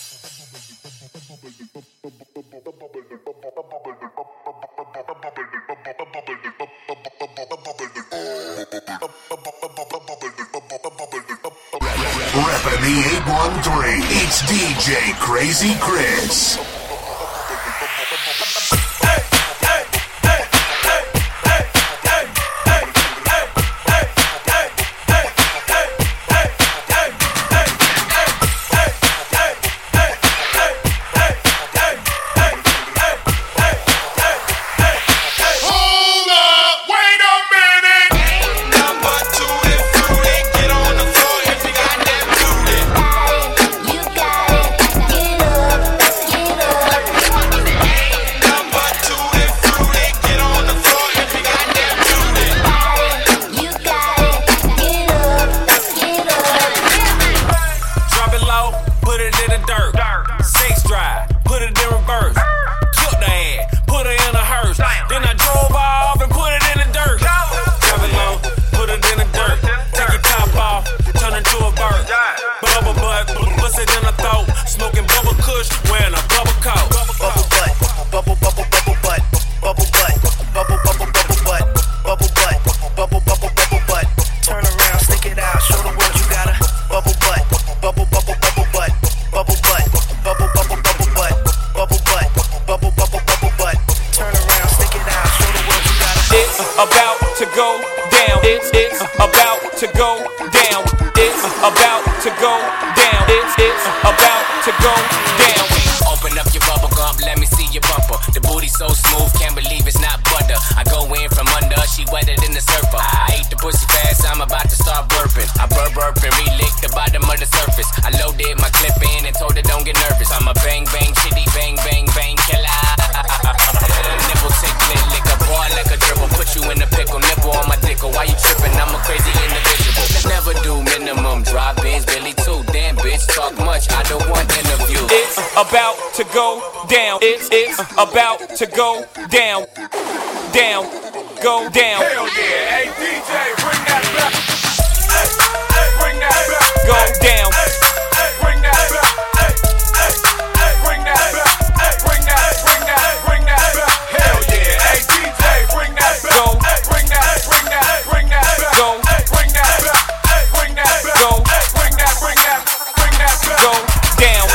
Reppin' the 813, it's DJ Crazy Chris. About to go down, down, go down. Hell yeah, hey DJ, bring that back. Hey, hey, bring that back. Go down. Hey, hey, bring that back. Hey, hey, hey, bring that back. Hey, bring that back. Hell yeah, hey DJ, bring that back. Go. Hey, bring that back. Go. Hey, bring that back. Hey, bring that back. Go. Hey, bring that back. Go down.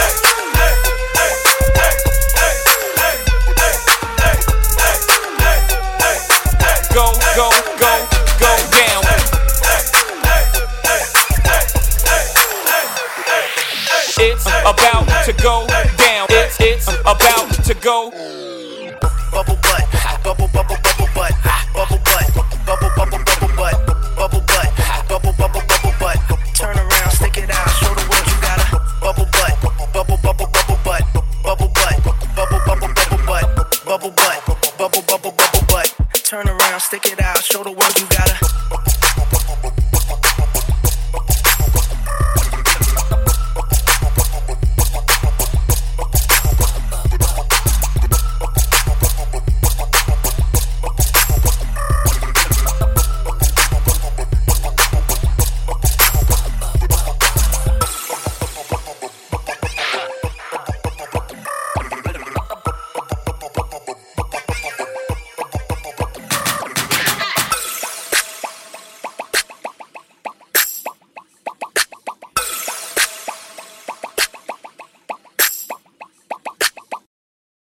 Go down. It's about to go down. It's about to go. Bubble butt, bubble butt.